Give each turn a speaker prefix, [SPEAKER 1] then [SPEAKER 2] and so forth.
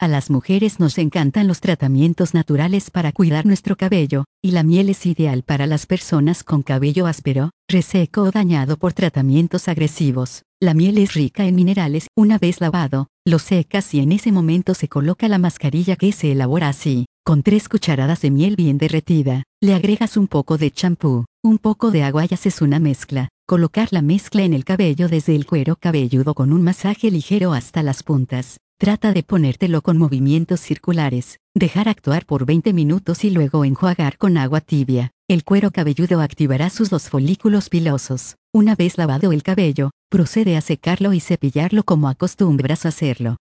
[SPEAKER 1] A las mujeres nos encantan los tratamientos naturales para cuidar nuestro cabello, y la miel es ideal para las personas con cabello áspero, reseco o dañado por tratamientos agresivos. La miel es rica en minerales. Una vez lavado, lo secas y en ese momento se coloca la mascarilla que se elabora así. Con 3 cucharadas de miel bien derretida, le agregas un poco de champú, un poco de agua y haces una mezcla. Colocar la mezcla en el cabello desde el cuero cabelludo con un masaje ligero hasta las puntas. Trata de ponértelo con movimientos circulares, dejar actuar por 20 minutos y luego enjuagar con agua tibia. El cuero cabelludo activará sus 2 folículos pilosos. Una vez lavado el cabello, procede a secarlo y cepillarlo como acostumbras hacerlo.